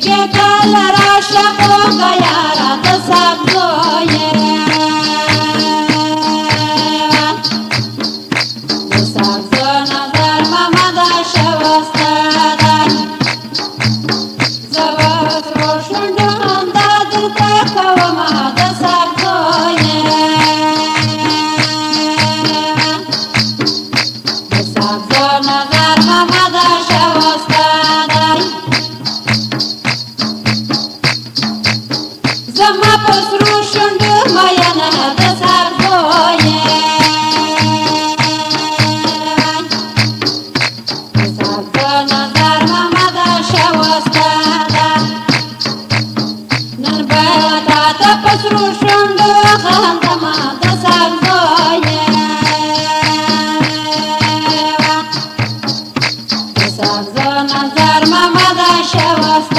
چې کله راشه خوږه یاره د سبزو یې د سبزو نظر محمده شوسته دی زه به سرو شونډو خندا درته کومه د سبزو یې د سبزو نظر محمده شوسته دی زما په سرو شونډو مینه د سبزو یې د سبزو نظر محمده شوسته ده نن به تاته په سرو شونډو خندمه د سبزو یې د سبزو نظر محمده شوسته